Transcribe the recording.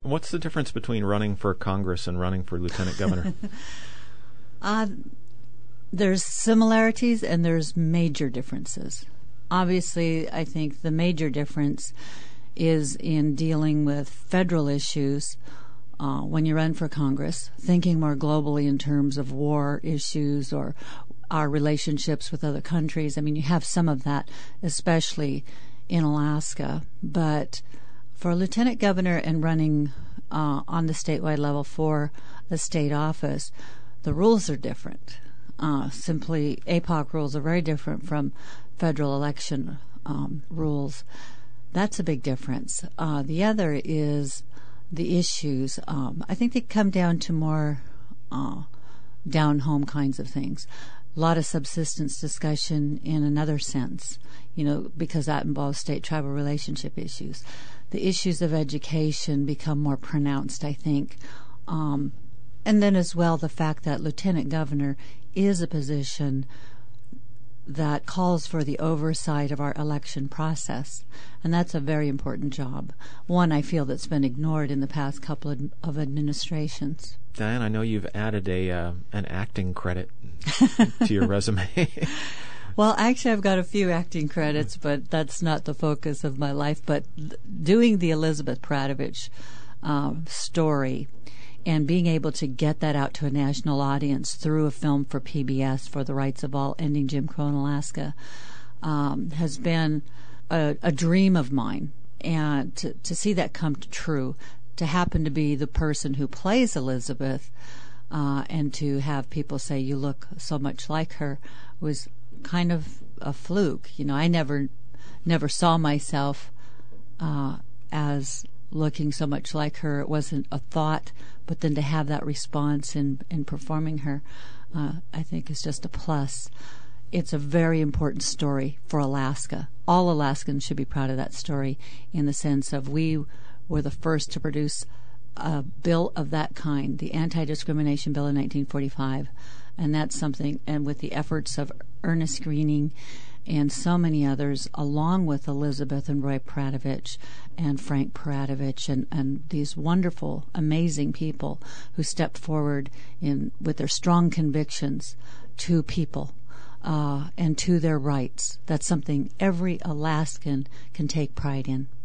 What's the difference between running for Congress and running for lieutenant governor? There's similarities and there's major differences. Obviously, I think the major difference is in dealing with federal issues when you run for Congress, thinking more globally in terms of war issues or our relationships with other countries. I mean, you have some of that, especially in Alaska. But for a lieutenant governor and running on the statewide level for a state office, the rules are different. Simply, APOC rules are very different from federal election rules. That's a big difference. The other is the issues. I think they come down to more down-home kinds of things. A lot of subsistence discussion in another sense, because that involves state-tribal relationship issues. The issues of education become more pronounced, I think. And then as well the fact that lieutenant governor is a position that calls for the oversight of our election process. And that's a very important job. One I feel that's been ignored in the past couple of administrations. Diane, I know you've added an acting credit to your resume. Well, actually, I've got a few acting credits, but that's not the focus of my life. But doing the Elizabeth Pradovich story and being able to get that out to a national audience through a film for PBS for the rights of all, ending Jim Crow in Alaska, has been a dream of mine. And to see that come true, to happen to be the person who plays Elizabeth, and to have people say, you look so much like her, was kind of a fluke. I never saw myself as looking so much like her. It wasn't a thought, but then to have that response in performing her, I think is just a plus. It's a very important story for Alaska. All Alaskans should be proud of that story in the sense of we were the first to produce a bill of that kind, the Anti-Discrimination Bill in 1945. And that's something, and with the efforts of Ernest Greening and so many others, along with Elizabeth and Roy Pradovich and Frank Pradovich and these wonderful, amazing people who stepped forward with their strong convictions to people and to their rights. That's something every Alaskan can take pride in.